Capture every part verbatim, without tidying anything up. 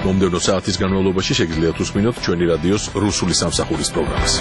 მომდევნო საათის განმავლობაში შეგიძლიათ უსმინოთ ჩვენი რადიოს რუსული სამსახურის პროგრამას.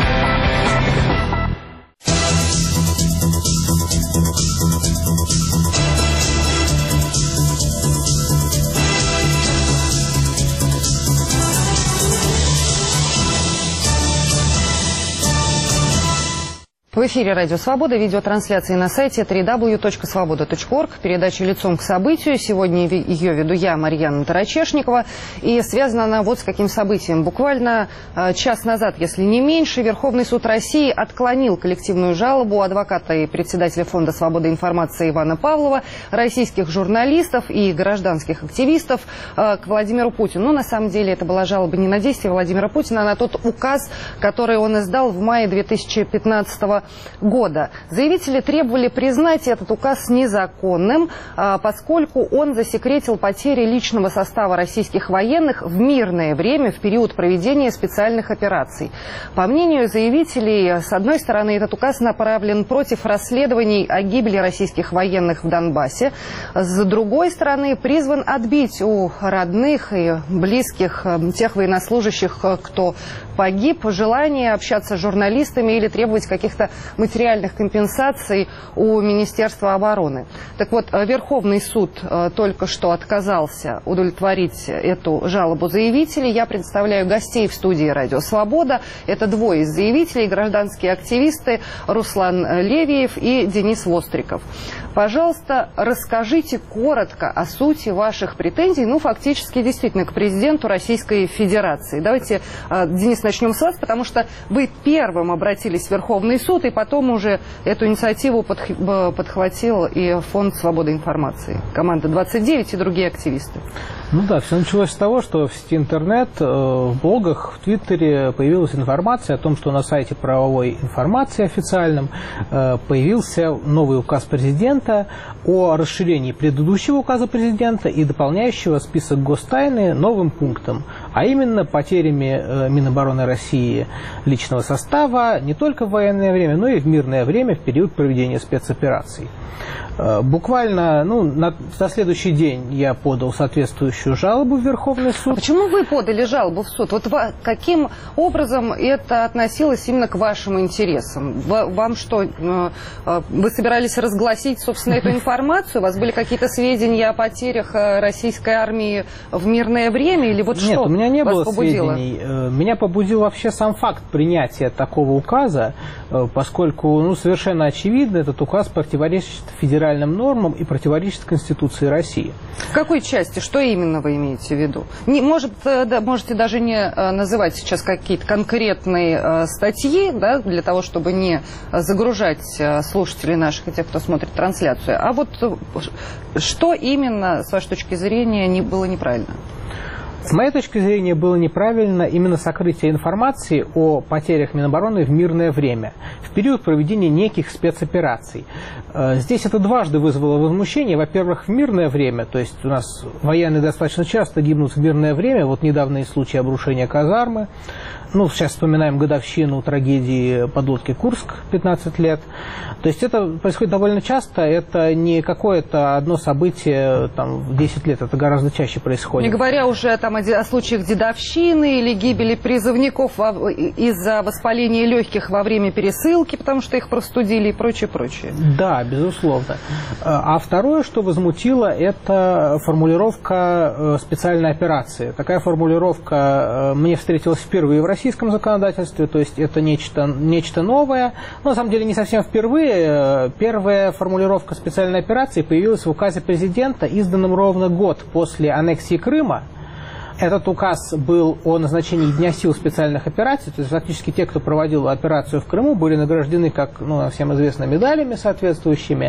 В эфире «Радио Свобода», видеотрансляции на сайте дабл ю дабл ю дабл ю точка свобода точка орг, передача «Лицом к событию». Сегодня ее веду я, Марьяна Тарачешникова, и связана она вот с каким событием. Буквально час назад, если не меньше, Верховный суд России отклонил коллективную жалобу адвоката и председателя Фонда свободы информации Ивана Павлова, российских журналистов и гражданских активистов к Владимиру Путину. Но на самом деле это была жалоба не на действия Владимира Путина, а на тот указ, который он издал в мае две тысячи пятнадцатого года. Заявители требовали признать этот указ незаконным, поскольку он засекретил потери личного состава российских военных в мирное время, в период проведения специальных операций. По мнению заявителей, с одной стороны, этот указ направлен против расследований о гибели российских военных в Донбассе, с другой стороны, призван отбить у родных и близких тех военнослужащих, кто погиб, желание общаться с журналистами или требовать каких-то материальных компенсаций у Министерства обороны. Так вот, Верховный суд только что отказался удовлетворить эту жалобу заявителей. Я представляю гостей в студии «Радио Свобода». Это двое из заявителей, гражданские активисты Руслан Левиев и Денис Востриков. Пожалуйста, расскажите коротко о сути ваших претензий, ну, фактически, действительно, к президенту Российской Федерации. Давайте, Денис, начнем с вас, потому что вы первым обратились в Верховный суд, и потом уже эту инициативу подхватил и Фонд свободы информации, команда двадцать девять и другие активисты. Ну да, все началось с того, что в сети интернет, в блогах, в Твиттере появилась информация о том, что на сайте правовой информации официальном появился новый указ президента о расширении предыдущего указа президента и дополняющего список гостайны новым пунктом, а именно потерями Минобороны России личного состава не только в военное время, но и в мирное время в период проведения спецопераций. Буквально, ну, на, на следующий день я подал соответствующую жалобу в Верховный суд. А почему вы подали жалобу в суд? Вот каким образом это относилось именно к вашим интересам? Вам что, вы собирались разгласить, собственно, эту информацию? У вас были какие-то сведения о потерях российской армии в мирное время? Или вот Нет, что у меня не вас было побудило? сведений. Меня побудил вообще сам факт принятия такого указа, поскольку, ну, совершенно очевидно, этот указ противоречит федеральному нормам и противоречит Конституции России. В какой части? Что именно вы имеете в виду? Не, может, да, можете даже не называть сейчас какие-то конкретные статьи, да, для того, чтобы не загружать слушателей наших и тех, кто смотрит трансляцию. А вот что именно, с вашей точки зрения, не, было неправильно? С моей точки зрения, было неправильно именно сокрытие информации о потерях Минобороны в мирное время, в период проведения неких спецопераций. Здесь это дважды вызвало возмущение. Во-первых, в мирное время, то есть у нас военные достаточно часто гибнут в мирное время, вот недавние случаи обрушения казармы. Ну, сейчас вспоминаем годовщину трагедии подлодки «Курск», пятнадцать лет. То есть это происходит довольно часто, это не какое-то одно событие там, в десять лет, это гораздо чаще происходит. Не говоря уже там, о, о случаях дедовщины или гибели призывников из-за воспаления легких во время пересылки, потому что их простудили и прочее, прочее. Да, безусловно. А второе, что возмутило, это формулировка специальной операции. Такая формулировка мне встретилась впервые в российском законодательстве, то есть это нечто, нечто новое. Но на самом деле не совсем впервые. Первая формулировка специальной операции появилась в указе президента, изданном ровно год после аннексии Крыма. Этот указ был о назначении Дня сил специальных операций, то есть фактически те, кто проводил операцию в Крыму, были награждены, как, ну, всем известно, медалями соответствующими,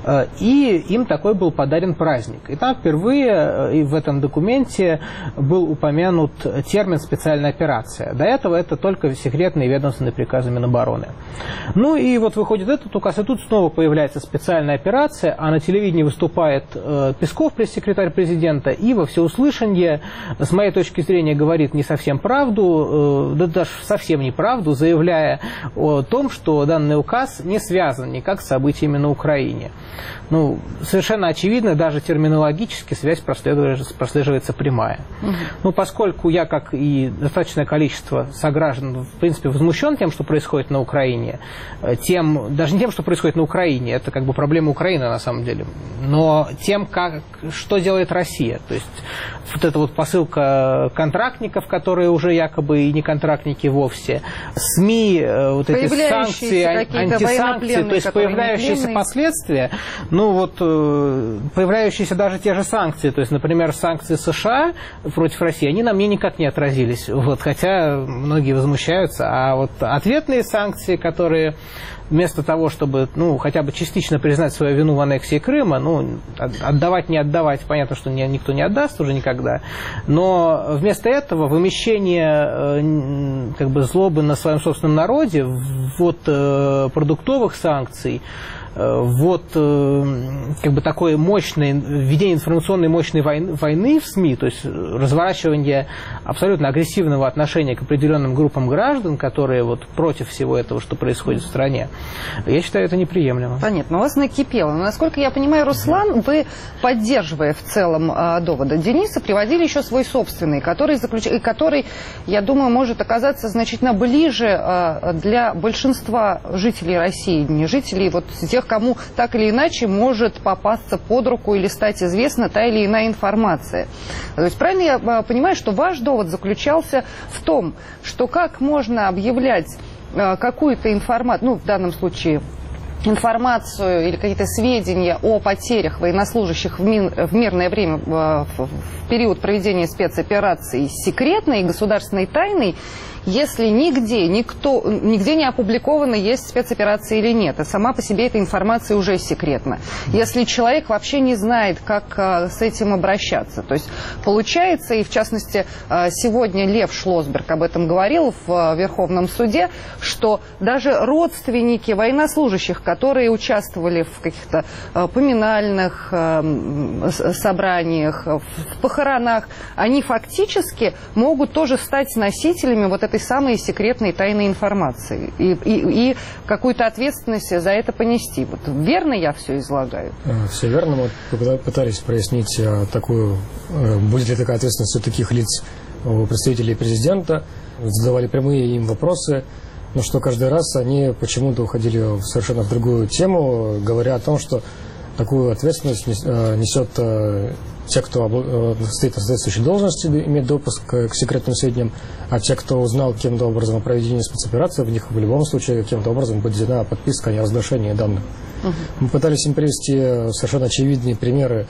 и им такой был подарен праздник. И там впервые и в этом документе был упомянут термин «специальная операция». До этого это только секретные ведомственные приказы Минобороны. Ну и вот выходит этот указ, и тут снова появляется специальная операция, а на телевидении выступает Песков, пресс-секретарь президента, и во всеуслышание с моей точки зрения, говорит не совсем правду, да даже совсем неправду, заявляя о том, что данный указ не связан никак с событиями на Украине. Ну, совершенно очевидно, даже терминологически связь прослеживается, прослеживается прямая. Угу. Ну, поскольку я, как и достаточное количество сограждан, в принципе, возмущен тем, что происходит на Украине, тем, даже не тем, что происходит на Украине, это как бы проблема Украины на самом деле, но тем, как, что делает Россия. То есть вот эта вот посылка контрактников, которые уже якобы и не контрактники вовсе, СМИ, вот эти санкции, антисанкции, то есть появляющиеся последствия, ну вот появляющиеся даже те же санкции, то есть, например, санкции США против России, они на мне никак не отразились, вот, хотя многие возмущаются, а вот ответные санкции, которые вместо того, чтобы, ну, хотя бы частично признать свою вину в аннексии Крыма, ну, отдавать, не отдавать, понятно, что никто не отдаст уже никогда, но вместо этого вымещение как бы злобы на своем собственном народе, ввод продуктовых санкций, вот как бы такое мощное введение информационной мощной войны, войны в СМИ, то есть разворачивание абсолютно агрессивного отношения к определенным группам граждан, которые вот против всего этого, что происходит в стране, я считаю, это неприемлемо. Понятно, у вас накипело. Но, насколько я понимаю, Руслан, вы, поддерживая в целом доводы Дениса, приводили еще свой собственный, который, заключ... который, я думаю, может оказаться значительно ближе для большинства жителей России, не жителей вот тех, кому так или иначе может попасться под руку или стать известна та или иная информация. То есть правильно я понимаю, что ваш довод заключался в том, что как можно объявлять какую-то информацию, ну в данном случае информацию или какие-то сведения о потерях военнослужащих в, мир, в мирное время, в, в период проведения спецоперации секретной и государственной тайной, если нигде, никто, нигде не опубликовано, есть спецоперация или нет. И сама по себе эта информация уже секретна. Если человек вообще не знает, как а, с этим обращаться. То есть получается, и в частности сегодня Лев Шлосберг об этом говорил в а, Верховном суде, что даже родственники военнослужащих, которые участвовали в каких-то а, поминальных а, собраниях, в похоронах, они фактически могут тоже стать носителями вот этой самой секретной тайной информации и, и, и какую-то ответственность за это понести. Вот верно я все излагаю? Все верно. Мы пытались прояснить такую, будет ли такая ответственность у таких лиц, у представителей президента, задавали прямые им вопросы, но что каждый раз они почему-то уходили в совершенно в другую тему, говоря о том, что такую ответственность несет те, кто стоит на соответствующей должности, имеет допуск к секретным сведениям, а те, кто узнал каким-то образом о проведении спецоперации, в них в любом случае каким-то образом будет введена подписка о неразглашении данных. Угу. Мы пытались им привести совершенно очевидные примеры,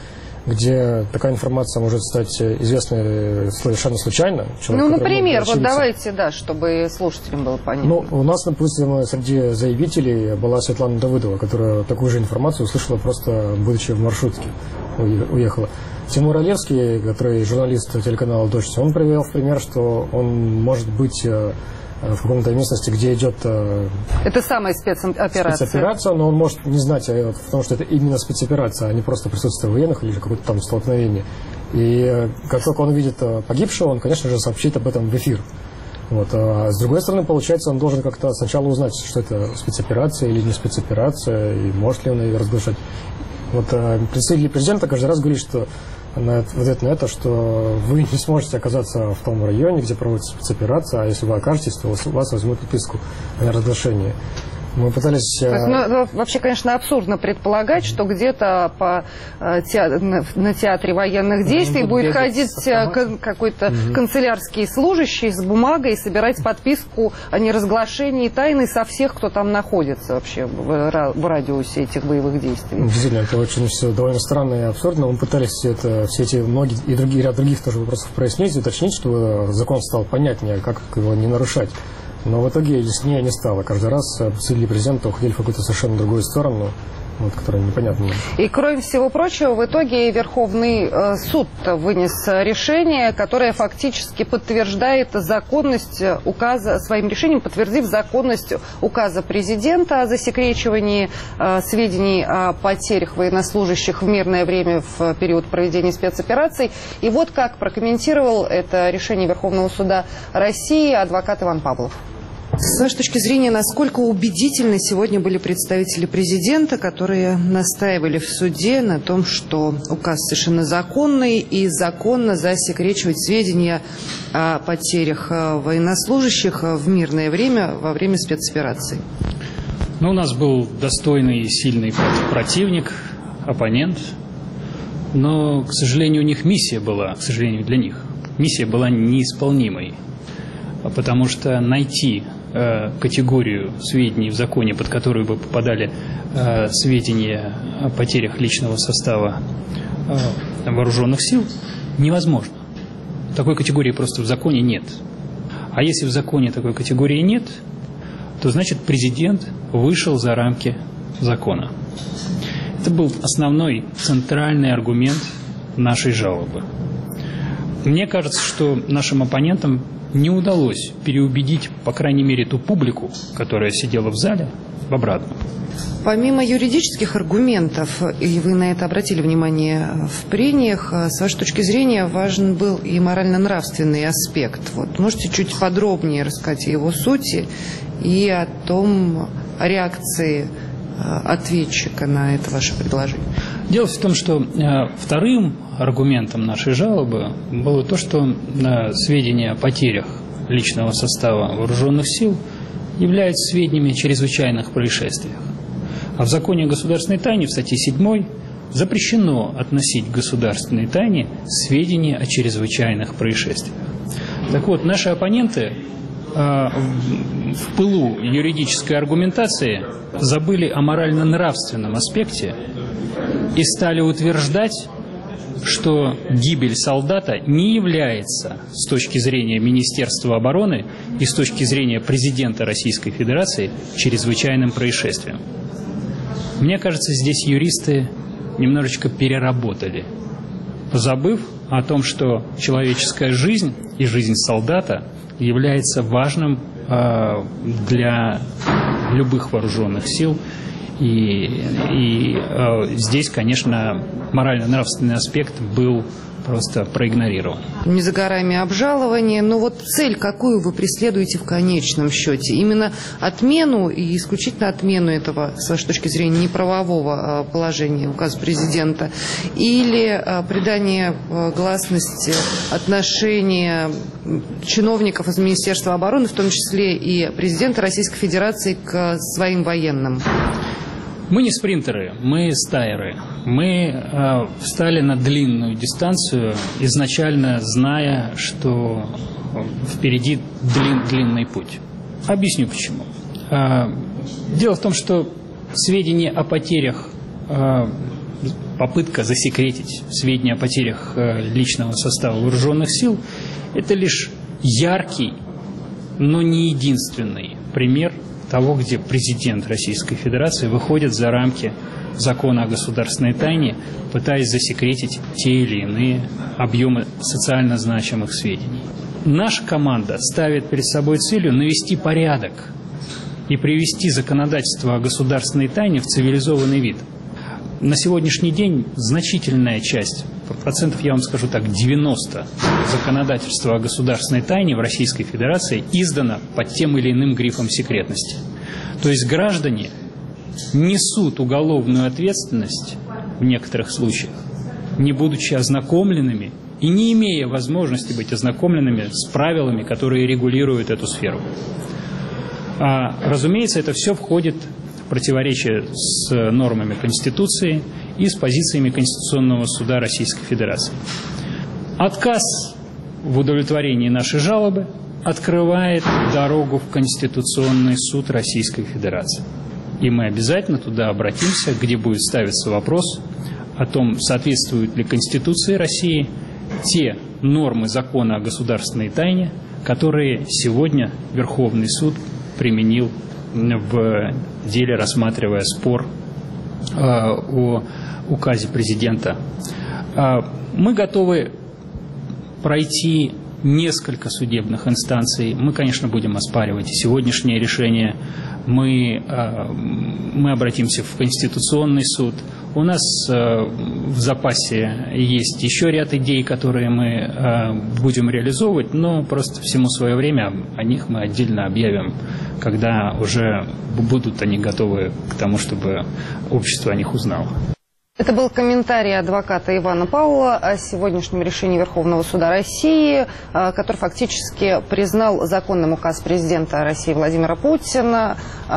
где такая информация может стать известной совершенно случайно. Человек, ну, например, вот давайте, да, чтобы слушателям было понятно. Ну, у нас, допустим, среди заявителей была Светлана Давыдова, которая такую же информацию услышала просто, будучи в маршрутке, уехала. Тимур Олевский, который журналист телеканала «Дождь», он привел в пример, что он может быть в каком-то местности, где идет это самая спецоперация. спецоперация, но он может не знать о том, что это именно спецоперация, а не просто присутствие военных или какое-то там столкновение. И как только он увидит погибшего, он, конечно же, сообщит об этом в эфир. Вот. А с другой стороны, получается, он должен как-то сначала узнать, что это спецоперация или не спецоперация, и может ли он ее разглашать. Вот представитель президента каждый раз говорит, что на, в ответ на это, что вы не сможете оказаться в том районе, где проводится спецоперация, а если вы окажетесь, то у вас возьмут подписку о неразглашении. Мы пытались... То есть, ну, вообще, конечно, абсурдно предполагать, что где-то по, театр, на театре военных действий будет ходить какой-то угу. канцелярский служащий с бумагой и собирать подписку о неразглашении тайны со всех, кто там находится вообще в, в радиусе этих боевых действий. Действительно, это очень все довольно странно и абсурдно. Мы пытались это, все эти многие и другие ряд других тоже вопросов прояснить, уточнить, чтобы закон стал понятнее, как его не нарушать. Но в итоге яснее не стало. Каждый раз представители президента уходили в какую-то совершенно другую сторону. вот, которые непонятны. И, кроме всего прочего, в итоге Верховный э, суд вынес решение, которое фактически подтверждает законность указа, своим решением подтвердив законность указа президента о засекречивании э, сведений о потерях военнослужащих в мирное время в период проведения спецопераций. И вот как прокомментировал это решение Верховного суда России адвокат Иван Павлов. С вашей точки зрения, насколько убедительны сегодня были представители президента, которые настаивали в суде на том, что указ совершенно законный и законно засекречивать сведения о потерях военнослужащих в мирное время во время спецопераций? Ну, у нас был достойный и сильный противник, оппонент, но, к сожалению, у них миссия была, к сожалению, для них, миссия была неисполнимой, потому что найти категорию сведений в законе, под которую бы попадали э, сведения о потерях личного состава э, вооруженных сил, невозможно. Такой категории просто в законе нет. А если в законе такой категории нет, то значит президент вышел за рамки закона. Это был основной центральный аргумент нашей жалобы. Мне кажется, что нашим оппонентам не удалось переубедить, по крайней мере, ту публику, которая сидела в зале, в обратном. Помимо юридических аргументов, и вы на это обратили внимание в прениях, с вашей точки зрения важен был и морально-нравственный аспект. Вот, можете чуть подробнее рассказать о его сути и о том, о реакции ответчика на это ваше предложение? Дело в том, что э, вторым аргументом нашей жалобы было то, что э, сведения о потерях личного состава вооруженных сил являются сведениями о чрезвычайных происшествиях. А в законе о государственной тайне в статье седьмой запрещено относить к государственной тайне сведения о чрезвычайных происшествиях. Так вот, наши оппоненты э, в пылу юридической аргументации забыли о морально-нравственном аспекте и стали утверждать, что гибель солдата не является с точки зрения Министерства обороны и с точки зрения президента Российской Федерации чрезвычайным происшествием. Мне кажется, здесь юристы немножечко переработали, забыв о том, что человеческая жизнь и жизнь солдата является важным э, для любых вооруженных сил. И, и э, здесь, конечно, морально-нравственный аспект был просто проигнорирован. Не за горами обжалование, но вот цель, какую вы преследуете в конечном счете? Именно отмену и исключительно отмену этого, с вашей точки зрения, неправового положения указа президента, или придание гласности отношения чиновников из Министерства обороны, в том числе и президента Российской Федерации, к своим военным? Мы не спринтеры, мы стайеры. Мы э, встали на длинную дистанцию, изначально зная, что впереди длин, длинный путь. Объясню почему. Э, дело в том, что сведения о потерях, э, попытка засекретить сведения о потерях э, личного состава вооруженных сил, это лишь яркий, но не единственный пример того, где президент Российской Федерации выходит за рамки закона о государственной тайне, пытаясь засекретить те или иные объемы социально значимых сведений. Наша команда ставит перед собой целью навести порядок и привести законодательство о государственной тайне в цивилизованный вид. На сегодняшний день значительная часть, процентов я вам скажу так, девяносто законодательства о государственной тайне в Российской Федерации издано под тем или иным грифом секретности. То есть граждане несут уголовную ответственность в некоторых случаях, не будучи ознакомленными и не имея возможности быть ознакомленными с правилами, которые регулируют эту сферу. А, разумеется, это все входит в противоречие с нормами Конституции и с позициями Конституционного суда Российской Федерации. Отказ в удовлетворении нашей жалобы открывает дорогу в Конституционный суд Российской Федерации. И мы обязательно туда обратимся, где будет ставиться вопрос о том, соответствуют ли Конституции России те нормы закона о государственной тайне, которые сегодня Верховный суд применил в деле, рассматривая спор о указе президента. Мы готовы пройти несколько судебных инстанций. Мы, конечно, будем оспаривать сегодняшнее решение. Мы, мы обратимся в Конституционный суд. У нас в запасе есть еще ряд идей, которые мы будем реализовывать, но просто всему свое время о них мы отдельно объявим, когда уже будут они готовы к тому, чтобы общество о них узнало. Это был комментарий адвоката Ивана Павлова о сегодняшнем решении Верховного суда России, который фактически признал законным указ президента России Владимира Путина,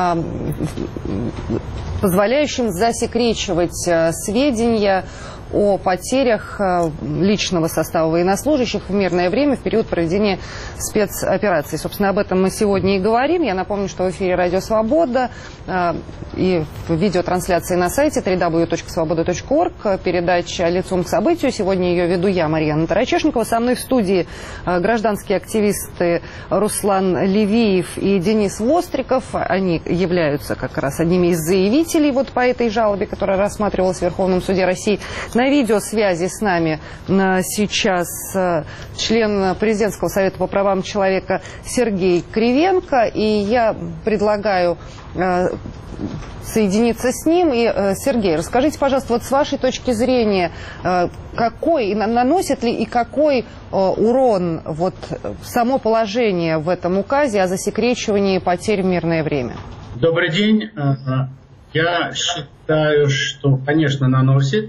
позволяющим засекречивать сведения о потерях личного состава военнослужащих в мирное время в период проведения спецопераций. Собственно, об этом мы сегодня и говорим. Я напомню, что в эфире «Радио Свобода» и в видеотрансляции на сайте дабл ю дабл ю дабл ю точка свобода точка орг передача «Лицом к событию». Сегодня ее веду я, Марьяна Тарачешникова. Со мной в студии гражданские активисты Руслан Левиев и Денис Востриков. Они являются как раз одними из заявителей вот по этой жалобе, которая рассматривалась в Верховном суде России. На видеосвязи с нами сейчас член Президентского совета по правам человека Сергей Кривенко. И я предлагаю соединиться с ним. И, Сергей, расскажите, пожалуйста, вот с вашей точки зрения, какой, наносит ли и какой урон вот само положение в этом указе о засекречивании потерь в мирное время? Добрый день. Я считаю, что, конечно, наносит.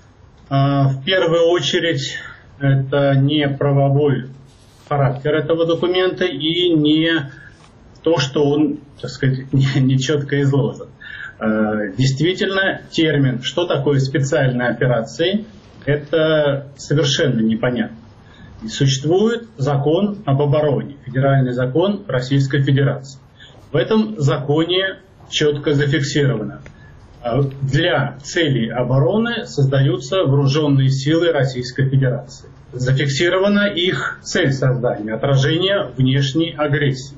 В первую очередь, это не правовой характер этого документа и не то, что он, так сказать, нечетко изложен. Действительно, термин, что такое специальные операции, это совершенно непонятно. И существует закон об обороне, федеральный закон Российской Федерации. В этом законе четко зафиксировано: для целей обороны создаются вооруженные силы Российской Федерации. Зафиксирована их цель создания, отражение внешней агрессии.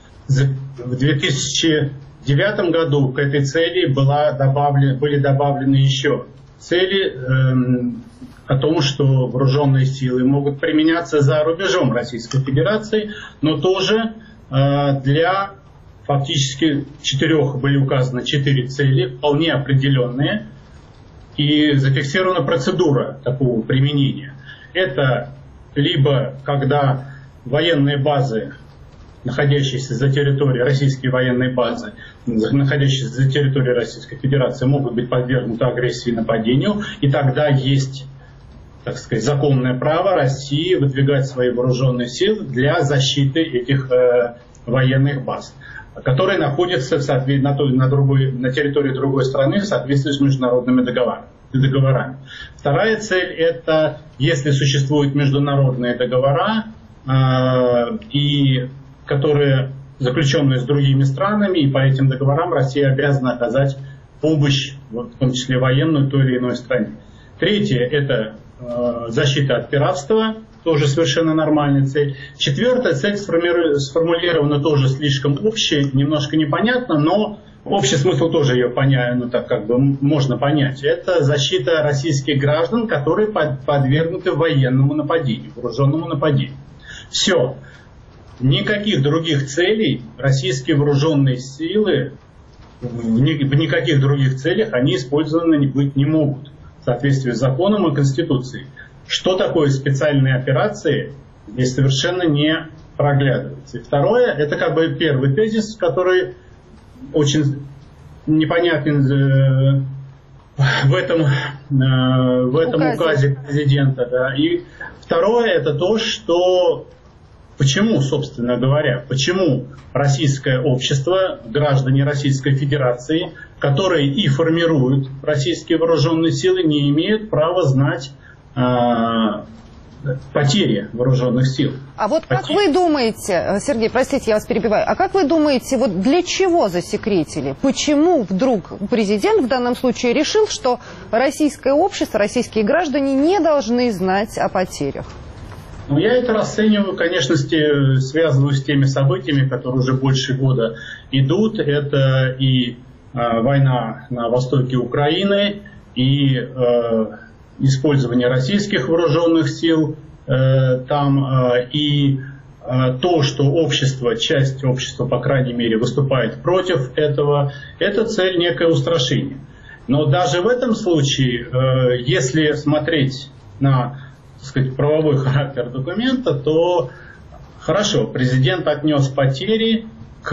В две тысячи девятом году к этой цели была добавлен, были добавлены еще цели э, о том, что вооруженные силы могут применяться за рубежом Российской Федерации, но тоже э, для... Фактически четырех были указаны четыре цели, вполне определенные, и зафиксирована процедура такого применения. Это либо когда военные базы, находящиеся за территорией, российские военные базы, находящиеся за территорией Российской Федерации, могут быть подвергнуты агрессии и нападению, и тогда есть, так сказать, законное право России выдвигать свои вооруженные силы для защиты этих э, военных баз, которые находятся в на, той, на, другой, на территории другой страны в соответствии с международными договорами. договорами. Вторая цель – это если существуют международные договора, э, и, которые заключенные с другими странами, и по этим договорам Россия обязана оказать помощь, вот, в том числе военную, той или иной стране. Третье – это э, защита от пиратства. Тоже совершенно нормальная цель. Четвертая цель сформулирована тоже слишком общей, немножко непонятно, но общий смысл тоже ее понять, ну, так как бы можно понять. Это защита российских граждан, которые подвергнуты военному нападению, вооруженному нападению. Все. Никаких других целей российские вооруженные силы, в никаких других целях они использованы быть не могут в соответствии с законом и Конституцией. Что такое специальные операции, здесь совершенно не проглядывается. И второе, это как бы первый тезис, который очень непонятен в этом, в этом указе, указе президента. Да. И второе, это то, что почему, собственно говоря, почему российское общество, граждане Российской Федерации, которые и формируют российские вооруженные силы, не имеют права знать потери вооруженных сил. А вот как потери. Вы думаете, Сергей, простите, я вас перебиваю, а как вы думаете, вот для чего засекретили? Почему вдруг президент в данном случае решил, что российское общество, российские граждане не должны знать о потерях? Ну, я это расцениваю, конечно, связываю с теми событиями, которые уже больше года идут. Это и война на востоке Украины и использование российских вооруженных сил там, и то, что общество, часть общества, по крайней мере, выступает против этого, это цель некое устрашение. Но даже в этом случае, если смотреть на, так сказать, правовой характер документа, то хорошо, президент отнес потери к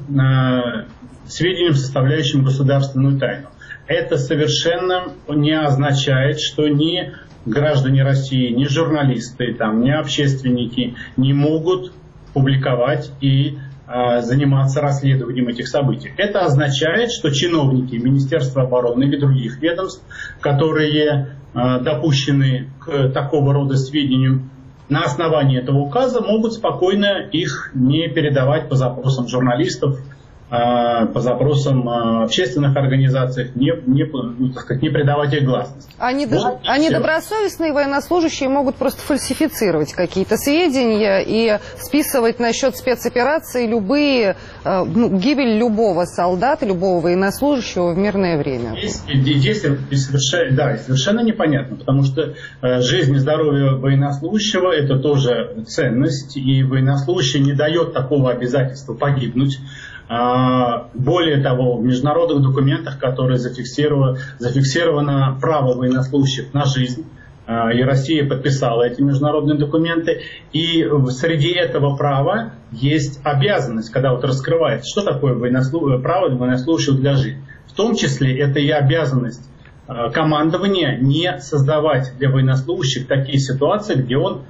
сведениям, составляющим государственную тайну. Это совершенно не означает, что ни граждане России, ни журналисты, там, ни общественники не могут публиковать и а, заниматься расследованием этих событий. Это означает, что чиновники Министерства обороны или других ведомств, которые а, допущены к такого рода сведениям, на основании этого указа могут спокойно их не передавать по запросам журналистов, по запросам общественных организаций, не, не, ну, так сказать, не придавать их гласности. Они, вот а недобросовестные военнослужащие могут просто фальсифицировать какие-то сведения и списывать на счет спецопераций любые, ну, гибель любого солдата, любого военнослужащего в мирное время. Здесь, здесь совершенно, да, совершенно непонятно, потому что жизнь и здоровье военнослужащего – это тоже ценность, и военнослужащий не дает такого обязательства погибнуть. Более того, в международных документах, которые зафиксировано, зафиксировано право военнослужащих на жизнь, и Россия подписала эти международные документы, и среди этого права есть обязанность, когда вот раскрывается, что такое военнослуж... право военнослужащего для жизни. В том числе это и обязанность командования не создавать для военнослужащих такие ситуации, где он,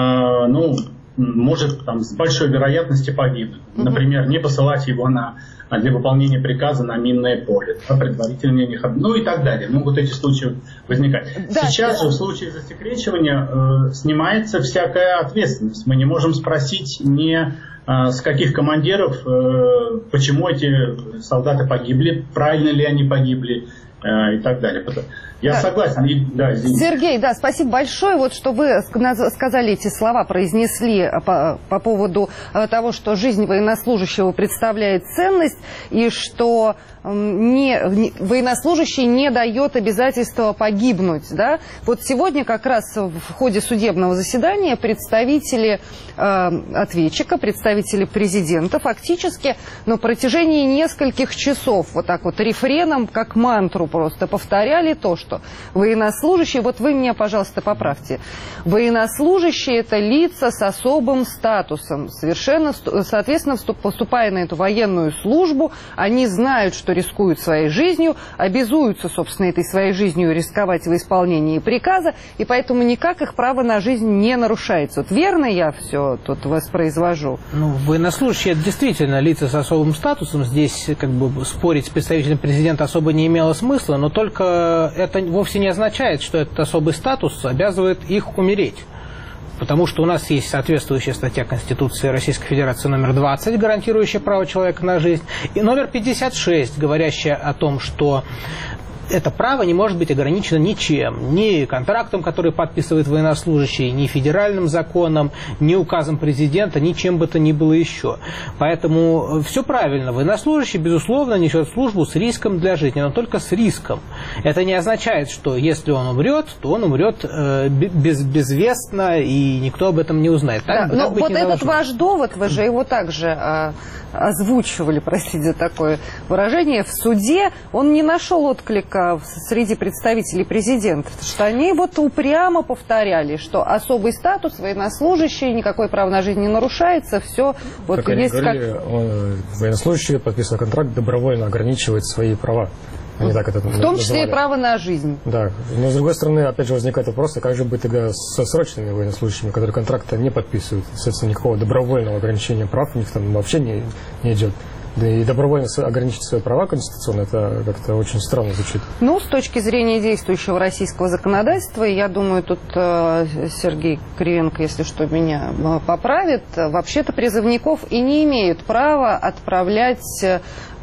ну, может там, с большой вероятностью погибнуть. Например, не посылать его на, для выполнения приказа на минное поле, а предварительно не ходить, ну и так далее. Могут эти случаи возникать. Да. Сейчас же в случае засекречивания э, снимается всякая ответственность. Мы не можем спросить ни э, с каких командиров, э, почему эти солдаты погибли, правильно ли они погибли э, и так далее. Я да. согласен. И, да, Сергей, да, спасибо большое, вот что вы сказали эти слова, произнесли по, по поводу того, что жизнь военнослужащего представляет ценность, и что не, не, военнослужащий не дает обязательства погибнуть. Да? Вот сегодня как раз в ходе судебного заседания представители э, ответчика, представители президента фактически на протяжении нескольких часов вот так вот рефреном, как мантру просто повторяли то, что военнослужащие, вот вы меня, пожалуйста, поправьте, военнослужащие – это лица с особым статусом. Совершенно, соответственно, поступая на эту военную службу, они знают, что рискуют своей жизнью, обязуются, собственно, этой своей жизнью рисковать в исполнении приказа, и поэтому никак их право на жизнь не нарушается. Вот верно я все тут воспроизвожу? Ну, военнослужащие – это действительно лица с особым статусом. Здесь как бы спорить с представителем президента особо не имело смысла, но только это вовсе не означает, что этот особый статус обязывает их умереть. Потому что у нас есть соответствующая статья Конституции Российской Федерации номер двадцать, гарантирующая право человека на жизнь, и номер пятьдесят шесть, говорящая о том, что это право не может быть ограничено ничем, ни контрактом, который подписывает военнослужащий, ни федеральным законом, ни указом президента, ни чем бы то ни было еще. Поэтому все правильно. Военнослужащий, безусловно, несет службу с риском для жизни, но только с риском. Это не означает, что если он умрет, то он умрет э, без, безвестно, и никто об этом не узнает. Так, да, так но быть вот не этот должно. ваш довод, вы же его также э, озвучивали, простите за такое выражение, в суде, он не нашел отклика среди представителей президента, что они вот упрямо повторяли, что особый статус военнослужащий, никакое право на жизнь не нарушается, все вот как есть говорили, как... Он, военнослужащий, подписывая контракт, добровольно ограничивает свои права. Они так это в том числе называли. И право на жизнь. Да, но с другой стороны, опять же, возникает вопрос, а как же быть тогда со срочными военнослужащими, которые контракта не подписывают? Соответственно, никакого добровольного ограничения прав у них там вообще не, не идет. Да и добровольно ограничить свои права конституционно, это как-то очень странно звучит. Ну, с точки зрения действующего российского законодательства, я думаю, тут э, Сергей Кривенко, если что, меня поправит, вообще-то призывников и не имеют права отправлять э,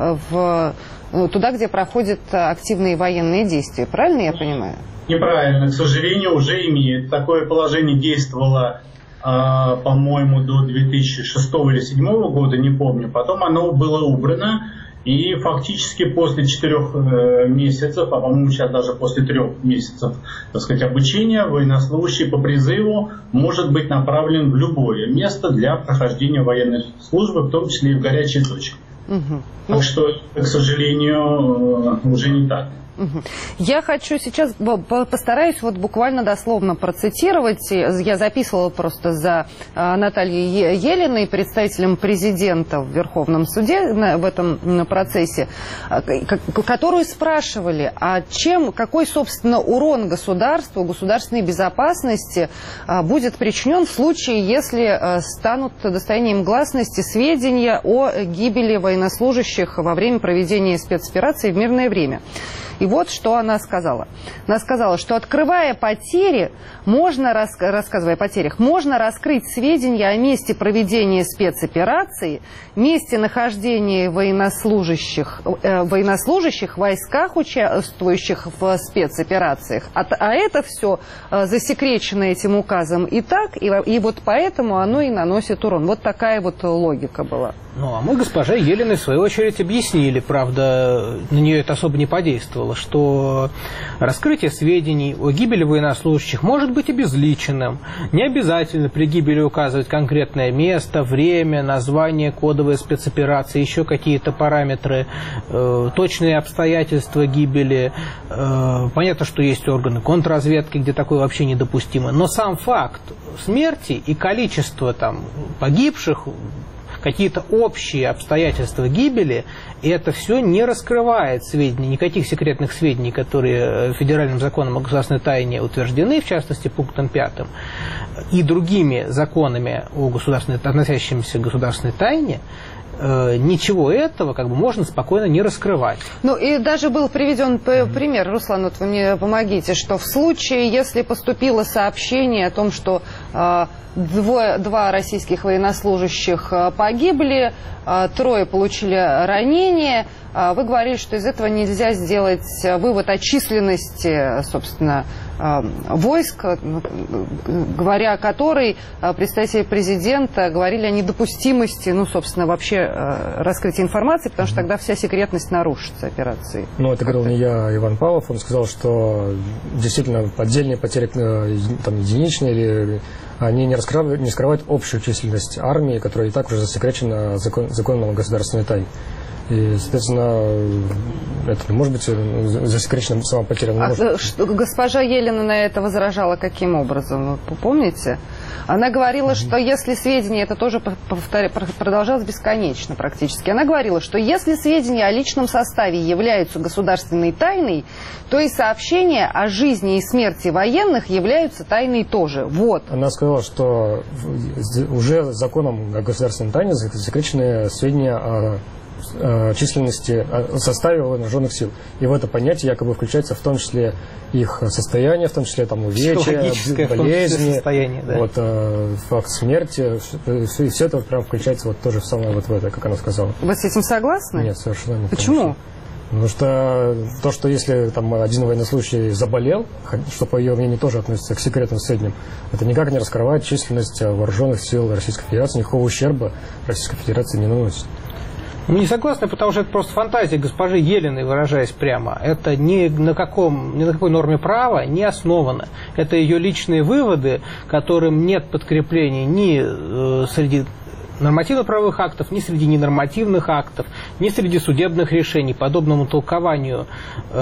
в, туда, где проходят активные военные действия. Правильно я понимаю? Неправильно. К сожалению, уже имеет. Такое положение действовало, по-моему, до две тысячи шестого или две тысячи седьмого года, не помню. Потом оно было убрано, И фактически после четырех э, месяцев, а по-моему сейчас даже после трех месяцев, так сказать, обучения, военнослужащий по призыву может быть направлен в любое место для прохождения военной службы, в том числе и в горячие точки. Угу. Так что, к сожалению, э, уже не так. Я хочу сейчас, постараюсь вот буквально дословно процитировать. Я записывала просто за Натальей Елиной, представителем президента в Верховном суде в этом процессе, которую спрашивали, а чем, какой, собственно, урон государству, государственной безопасности будет причинен в случае, если станут достоянием гласности сведения о гибели военнослужащих во время проведения спецоперации в мирное время. И вот что она сказала. Она сказала, что открывая потери, можно, рассказывая о потерях, можно раскрыть сведения о месте проведения спецоперации, месте нахождения военнослужащих, э, военнослужащих в войсках, участвующих в спецоперациях. А, а это все э, засекречено этим указом и так, и, и вот поэтому оно и наносит урон. Вот такая вот логика была. Ну, а мы госпоже Елиной, в свою очередь, объяснили, правда, на нее это особо не подействовало, что раскрытие сведений о гибели военнослужащих может быть обезличенным. Не обязательно при гибели указывать конкретное место, время, название кодовой спецоперации, еще какие-то параметры, э, точные обстоятельства гибели. Э, понятно, что есть органы контрразведки, где такое вообще недопустимо. Но сам факт смерти и количество там погибших, какие-то общие обстоятельства гибели, и это все не раскрывает сведений, никаких секретных сведений, которые федеральным законом о государственной тайне утверждены, в частности, пунктом пятым, и другими законами, о государственной, относящимися к государственной тайне, ничего этого как бы можно спокойно не раскрывать. Ну и даже был приведен пример, Руслан, вот вы мне помогите, что в случае, если поступило сообщение о том, что э, двое, два российских военнослужащих погибли, э, трое получили ранения, э, вы говорили, что из этого нельзя сделать вывод о численности, собственно, э, войск, говоря о которой э, представители президента говорили о недопустимости, ну, собственно, вообще раскрытие информации, потому что тогда вся секретность нарушится операции. Ну, это говорил не я, а Иван Павлов. Он сказал, что действительно поддельные потери, там, единичные, или они не раскрывают, не скрывают общую численность армии, которая и так уже засекречена закон, законом о государственной тайне. И, соответственно, это не может быть засекречена сама потеря. А что, госпожа Елена на это возражала каким образом? Вы помните? Она говорила, что если сведения, это тоже повтор... продолжалось бесконечно практически, она говорила, что если сведения о личном составе являются государственной тайной, то и сообщения о жизни и смерти военных являются тайной тоже. Вот. Она сказала, что уже законом о государственной тайне засекречены сведения о численности, о составе вооруженных сил. И в это понятие якобы включается в том числе их состояние, в том числе там увечья, болезни, да. вот, э, факт смерти. И все это прям включается вот тоже в самое вот в это, как она сказала. Вы с этим согласны? Нет, совершенно нет. Почему? Потому что то, что если там один военнослужащий заболел, что по ее мнению тоже относится к секретным сведениям, это никак не раскрывает численность вооруженных сил Российской Федерации, никакого ущерба Российской Федерации не наносит. Мы не согласны, потому что это просто фантазия госпожи Елиной, выражаясь прямо. Это ни на, каком, ни на какой норме права не основано. Это ее личные выводы, которым нет подкрепления ни э, среди нормативно-правовых актов, ни среди ненормативных актов, ни среди судебных решений. Подобному толкованию, э,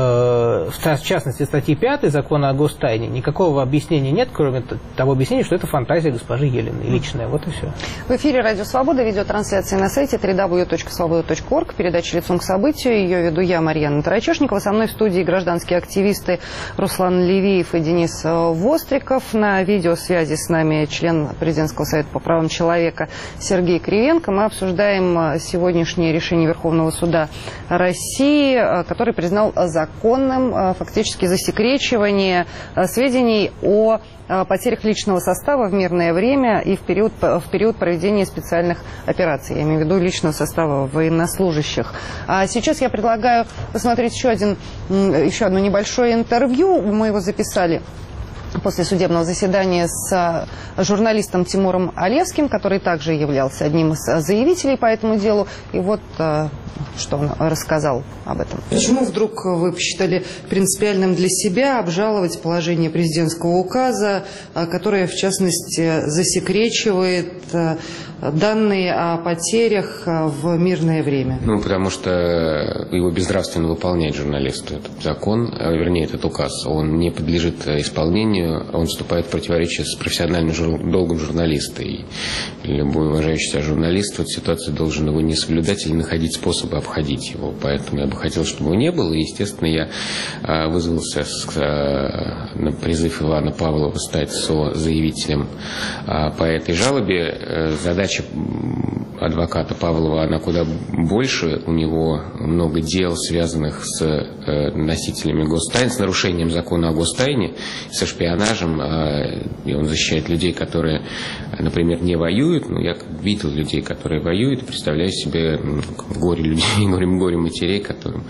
в частности, статьи пятой Закона о гостайне, никакого объяснения нет, кроме того объяснения, что это фантазия госпожи Елиной, личная. Вот и все. В эфире «Радио Свобода», видеотрансляция на сайте дабл ю дабл ю дабл ю точка свобода точка орг, передача «Лицом к событию». Ее веду я, Марьяна Тарачешникова. Со мной в студии гражданские активисты Руслан Левиев и Денис Востриков. На видеосвязи с нами член Президентского совета по правам человека Сергей Кривенко. Мы обсуждаем сегодняшнее решение Верховного суда России, который признал законным фактически засекречивание сведений о потерях личного состава в мирное время и в период, в период проведения специальных операций. Я имею в виду личного состава военнослужащих. А сейчас я предлагаю посмотреть еще, один, еще одно небольшое интервью. Мы его записали после судебного заседания с журналистом Тимуром Олевским, который также являлся одним из заявителей по этому делу. И вот что он рассказал об этом. Почему вдруг вы посчитали принципиальным для себя обжаловать положение президентского указа, которое, в частности, засекречивает данные о потерях в мирное время? Ну, потому что его безнравственно выполняет журналист. Этот закон, вернее, этот указ, он не подлежит исполнению, он вступает в противоречие с профессиональным жур... долгом журналиста. И любой уважающий себя журналист в этой ситуации должен его не соблюдать или находить способы обходить его. Поэтому я бы хотел, чтобы его не было. И, естественно, я вызвался с, на призыв Ивана Павлова стать созаявителем по этой жалобе. Задача адвоката Павлова, она куда больше. У него много дел, связанных с носителями гостайн, с нарушением закона о гостайне, со шпионажем. И он защищает людей, которые, например, не воюют. Ну, я видел людей, которые воюют, и представляю себе горе людей, горе, горе матерей, которым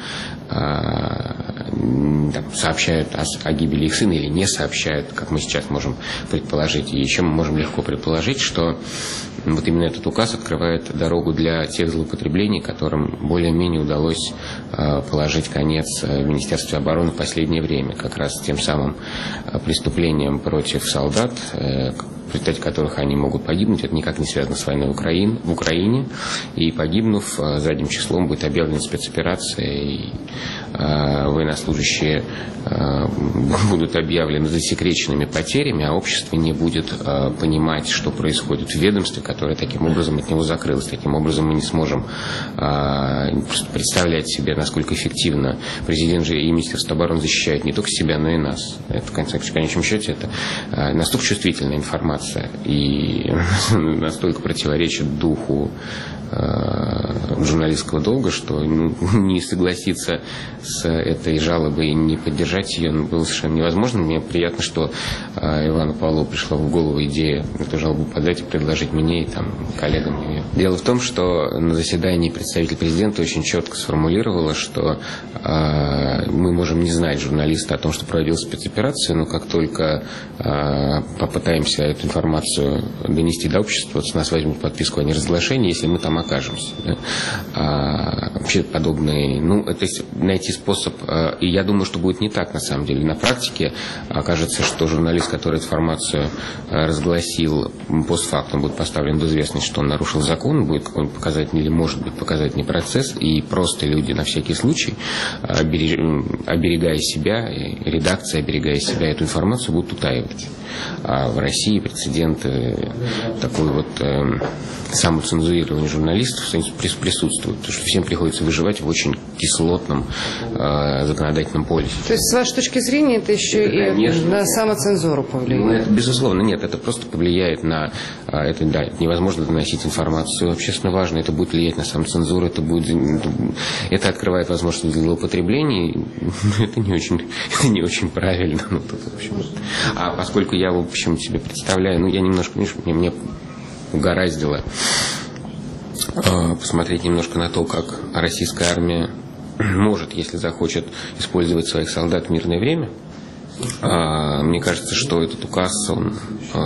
там, сообщают о, о гибели их сына или не сообщают, как мы сейчас можем предположить. И еще мы можем легко предположить, что вот именно этот указ открывает дорогу для тех злоупотреблений, которым более-менее удалось э, положить конец в Министерстве обороны в последнее время. Как раз тем самым преступлением против солдат, э, в результате которых они могут погибнуть. Это никак не связано с войной в Украине. В Украине. И погибнув, э, задним числом будет объявлена спецоперация, и э, военнослужащие э, будут объявлены засекреченными потерями, а общество не будет э, понимать, что происходит в ведомстве, которое таким образом от него закрылось. Таким образом мы не сможем э, представлять себе, насколько эффективно президент же и Министерство обороны защищают не только себя, но и нас. Это, в конечном счете, это э, настолько чувствительная информация и настолько противоречит духу э, журналистского долга, что ну, не согласиться с этой жалобой и не поддержать ее ну, было совершенно невозможно. Мне приятно, что э, Ивану Павлову пришла в голову идея эту жалобу подать и предложить мне и там, коллегам ее. Дело в том, что на заседании представитель президента очень четко сформулировала, что э, мы можем не знать журналиста о том, что проводилась спецоперация, но как только э, попытаемся эту информацию донести до общества, с нас возьмут подписку о неразглашении, если мы там окажемся. Да? А, вообще подобные, ну, это найти способ, а, и я думаю, что будет не так на самом деле. На практике окажется, что журналист, который эту информацию а, разгласил постфактум, будет поставлен в известность, что он нарушил закон, будет какой-нибудь показательный или может быть показательный процесс, и просто люди на всякий случай, обереж... оберегая себя, редакция, оберегая себя, эту информацию будут утаивать. А в России прецеденты такой вот э, самоцензурирования журналистов присутствуют, потому что всем приходится выживать в очень кислотном э, законодательном поле. То есть, с вашей точки зрения, это еще это, и конечно, на самоцензуру повлияет? Ну, это, безусловно, нет, это просто повлияет на... Это, да, невозможно доносить информацию общественно важно, это будет влиять на самоцензуру, это, будет, это открывает возможность для злоупотреблений, это не очень, это не очень правильно. Ну, тут, в общем, а поскольку я, в общем, себе представляю, ну, я немножко, мне, мне угораздило э, посмотреть немножко на то, как российская армия может, если захочет, использовать своих солдат в мирное время. Э, мне кажется, что этот указ, он э,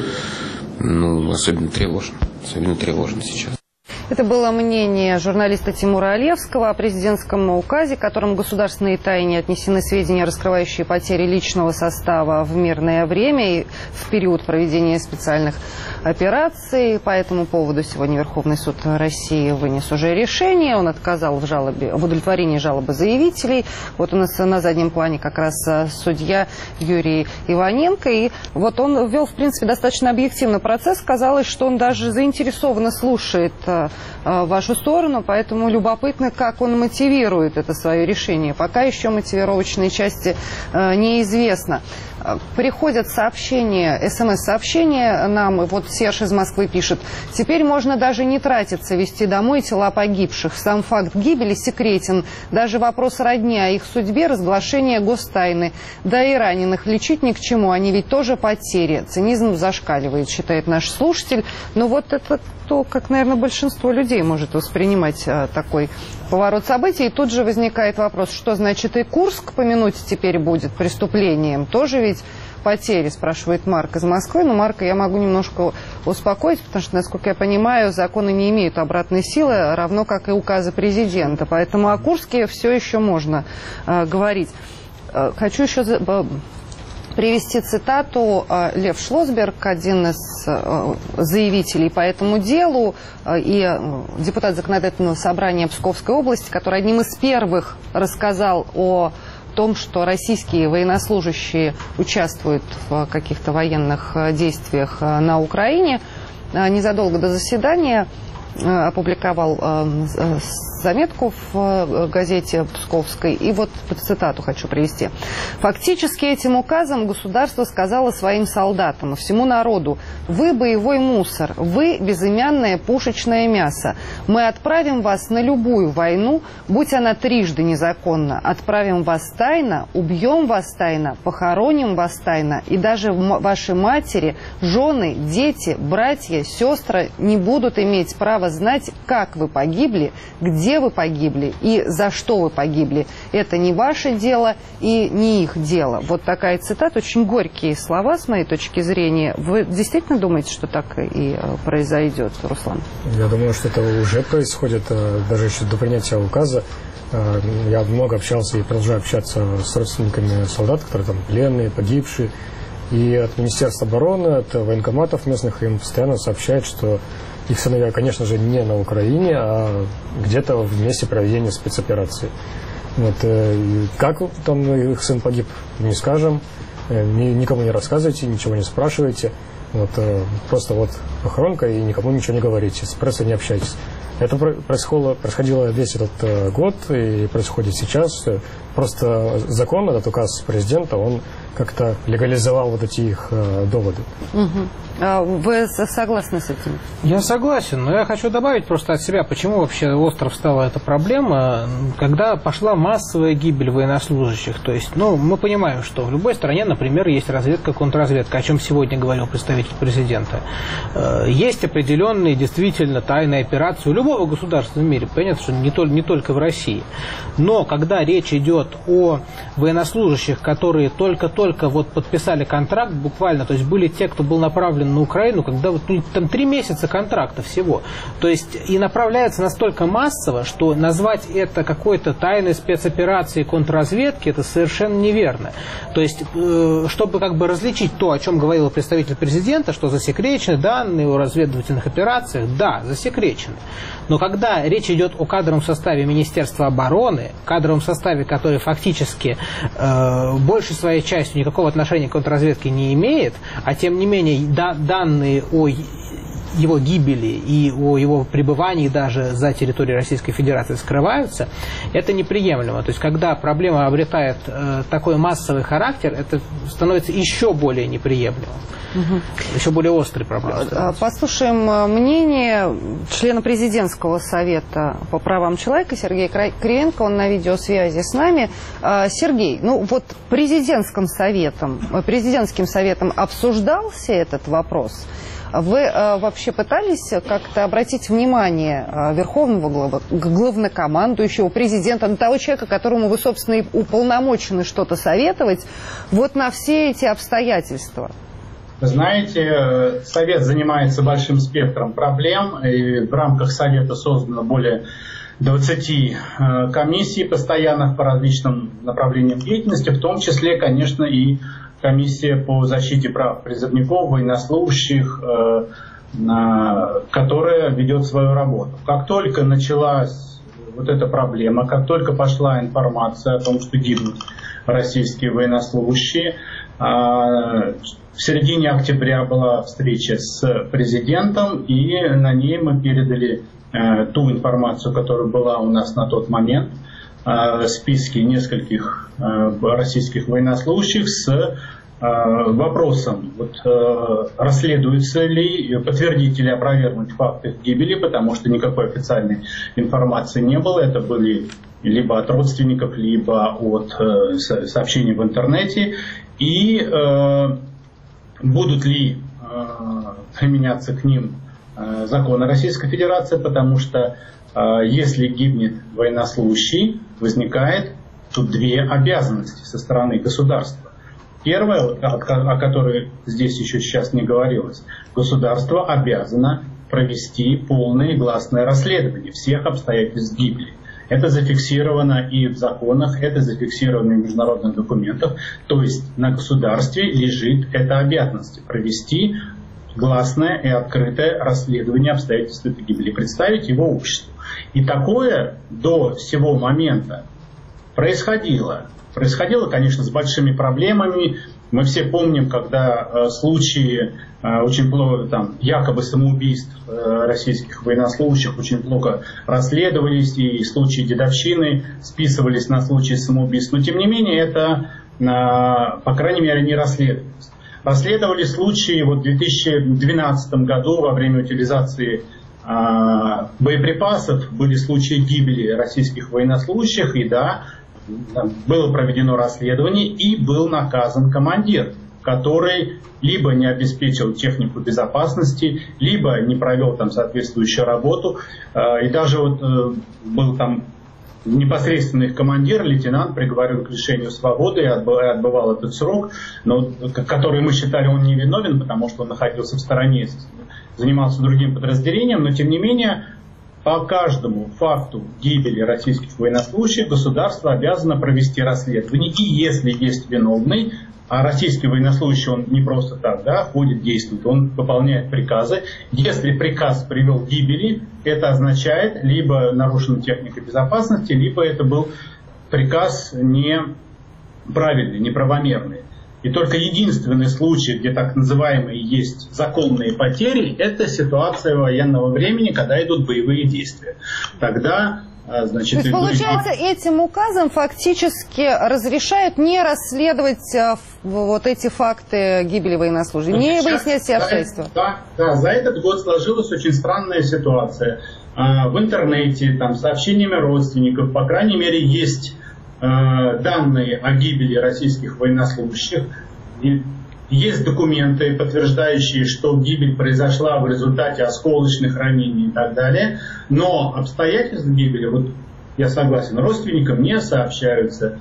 ну, особенно тревожен, особенно тревожен сейчас. Это было мнение журналиста Тимура Алевского о президентском указе, которым государственные тайне отнесены сведения, раскрывающие потери личного состава в мирное время и в период проведения специальных операций. По этому поводу сегодня Верховный суд России вынес уже решение. Он отказал в жалобе, в удовлетворении жалобы заявителей. Вот у нас на заднем плане как раз судья Юрий Иваненко. И вот он вел, в принципе, достаточно объективный процесс. Казалось, что он даже заинтересованно слушает вашу сторону, поэтому любопытно, как он мотивирует это свое решение. Пока еще мотивировочной части э, неизвестно. Приходят сообщения, смс-сообщения нам, вот Серж из Москвы пишет: теперь можно даже не тратиться, везти домой тела погибших. Сам факт гибели секретен. Даже вопрос родни о их судьбе, разглашение гостайны. Да и раненых лечить ни к чему, они ведь тоже потери. Цинизм зашкаливает, считает наш слушатель. Но вот это то, как, наверное, большинство людей может воспринимать а, такой поворот событий. И тут же возникает вопрос, что значит и Курск помянуть теперь будет преступлением. Тоже ведь потери, спрашивает Марк из Москвы. Но Марка я могу немножко успокоить, потому что, насколько я понимаю, законы не имеют обратной силы, равно как и указы президента. Поэтому о Курске все еще можно э, говорить. Э, хочу еще за, привести цитату. Э, Лев Шлосберг, один из э, заявителей по этому делу, э, и э, депутат Законодательного собрания Псковской области, который одним из первых рассказал о том, что российские военнослужащие участвуют в каких-то военных действиях на Украине, незадолго до заседания опубликовал заметку в газете Псковской. И вот цитату хочу привести. «Фактически этим указом государство сказало своим солдатам и всему народу: вы боевой мусор, вы безымянное пушечное мясо. Мы отправим вас на любую войну, будь она трижды незаконна. Отправим вас тайно, убьем вас тайно, похороним вас тайно. И даже ваши матери, жены, дети, братья, сестры не будут иметь права знать, как вы погибли, где вы погибли и за что вы погибли. Это не ваше дело и не их дело». Вот такая цитата, очень горькие слова с моей точки зрения. Вы действительно думаете, что так и произойдет, Руслан? Я думаю, что это уже происходит, даже еще до принятия указа. Я много общался и продолжаю общаться с родственниками солдат, которые там пленные, погибшие. И от Министерства обороны, от военкоматов местных им постоянно сообщают, что их сыновья, конечно же, не на Украине, а где-то в месте проведения спецоперации. Вот, как там их сын погиб, не скажем, никому не рассказывайте, ничего не спрашивайте. Вот, просто вот похоронка и никому ничего не говорите, с прессой не общайтесь. Это происходило, происходило весь этот год и происходит сейчас. Просто закон, этот указ президента, он как-то легализовал вот эти их доводы. Угу. А вы согласны с этим? Я согласен, но я хочу добавить просто от себя, почему вообще остро встала эта проблема, когда пошла массовая гибель военнослужащих. То есть, ну, мы понимаем, что в любой стране, например, есть разведка, контрразведка, о чем сегодня говорил представитель президента. Есть определенные, действительно, тайные операции у любого государства в мире, понятно, что не только, не только в России. Но когда речь идет о военнослужащих, которые только-только вот подписали контракт, буквально, то есть были те, кто был направлен на Украину, когда вот, ну, там три месяца контракта всего. То есть и направляется настолько массово, что назвать это какой-то тайной спецоперацией контрразведки, это совершенно неверно. То есть, э, чтобы как бы различить то, о чем говорил представитель президента, что засекречены данные о разведывательных операциях, да, засекречены. Но когда речь идет о кадровом составе Министерства обороны, кадровом составе, который фактически э, большей своей частью никакого отношения к контрразведке не имеет, а тем не менее да, данные о его гибели и о его пребывании даже за территорией Российской Федерации скрываются, это неприемлемо. То есть, когда проблема обретает э, такой массовый характер, это становится еще более неприемлемым. Угу. Еще более острой проблемой. Послушаем мнение члена президентского совета по правам человека Сергея Кривенко. Он на видеосвязи с нами. Сергей, ну вот президентским советом, президентским советом обсуждался этот вопрос? Вы э, вообще пытались как-то обратить внимание э, верховного главнокомандующего, президента, на того человека, которому вы, собственно, и уполномочены что-то советовать, вот на все эти обстоятельства? Знаете, Совет занимается большим спектром проблем, и в рамках Совета создано более двадцати э, комиссий постоянных по различным направлениям деятельности, в том числе, конечно, и комиссия по защите прав призывников, военнослужащих, э, э, которая ведет свою работу. Как только началась вот эта проблема, как только пошла информация о том, что гибнут российские военнослужащие, э, в середине октября была встреча с президентом, и на ней мы передали э, ту информацию, которая была у нас на тот момент, э, списки нескольких э, российских военнослужащих с э, вопросом, вот, э, расследуется ли, подтвердить или опровергнуть факт их гибели, потому что никакой официальной информации не было. Это были либо от родственников, либо от э, сообщений в интернете. И э, будут ли э, применяться к ним э, законы Российской Федерации, потому что э, если гибнет военнослужащий, возникает тут две обязанности со стороны государства. Первое, о которой здесь еще сейчас не говорилось, государство обязано провести полное и гласное расследование всех обстоятельств гибели. Это зафиксировано и в законах, это зафиксировано и в международных документах. То есть на государстве лежит эта обязанность провести гласное и открытое расследование обстоятельств этой гибели, представить его обществу. И такое до сего момента происходило. Происходило, конечно, с большими проблемами. Мы все помним, когда э, случаи э, очень плохо, там, якобы самоубийств э, российских военнослужащих очень плохо расследовались, и случаи дедовщины списывались на случаи самоубийств. Но, тем не менее, это, э, по крайней мере, не расследовалось. Расследовали случаи вот, в две тысячи двенадцатом году во время утилизации э, боеприпасов, были случаи гибели российских военнослужащих, и да, было проведено расследование и был наказан командир, который либо не обеспечил технику безопасности, либо не провел там соответствующую работу. И даже вот был там непосредственный командир, лейтенант, приговорен к лишению свободы и отбывал этот срок, но, который мы считали он невиновен, потому что он находился в стороне, занимался другим подразделением, но тем не менее по каждому факту гибели российских военнослужащих государство обязано провести расследование. И если есть виновный, а российский военнослужащий, он не просто так, да, ходит, действует, он выполняет приказы. Если приказ привел к гибели, это означает либо нарушена техника безопасности, либо это был приказ неправильный, неправомерный. И только единственный случай, где так называемые есть законные потери, это ситуация военного времени, когда идут боевые действия. Тогда, значит... То есть, получается, этим указом фактически разрешают не расследовать вот эти факты гибели военнослужащих, не выяснять все обстоятельства. Да, да, за этот год сложилась очень странная ситуация. В интернете, там, сообщениями родственников, по крайней мере, есть данные о гибели российских военнослужащих. Есть документы, подтверждающие, что гибель произошла в результате осколочных ранений и так далее. Но обстоятельства гибели, вот я согласен, родственникам не сообщаются,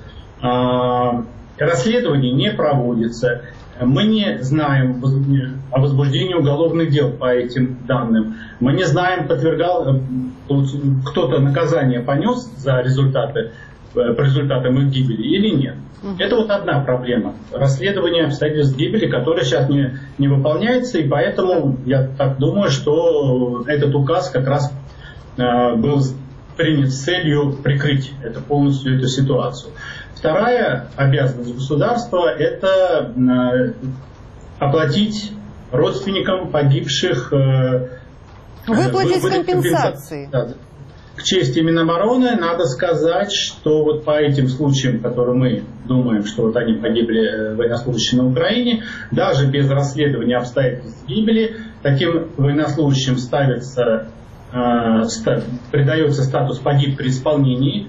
расследование не проводится. Мы не знаем о возбуждении уголовных дел по этим данным. Мы не знаем, подвергал кто-то наказание понес за результаты по результатам их гибели или нет. Uh-huh. Это вот одна проблема. Расследование обстоятельств гибели, которое сейчас не, не выполняется, и поэтому я так думаю, что этот указ как раз э, был принят с целью прикрыть это, полностью эту ситуацию. Вторая обязанность государства – это э, оплатить родственникам погибших э, выплатить компенсации. Да. К чести Минобороны надо сказать, что вот по этим случаям, которые мы думаем, что вот они погибли военнослужащие на Украине, даже без расследования обстоятельств гибели, таким военнослужащим ставится, э, ста, придается статус погиб при исполнении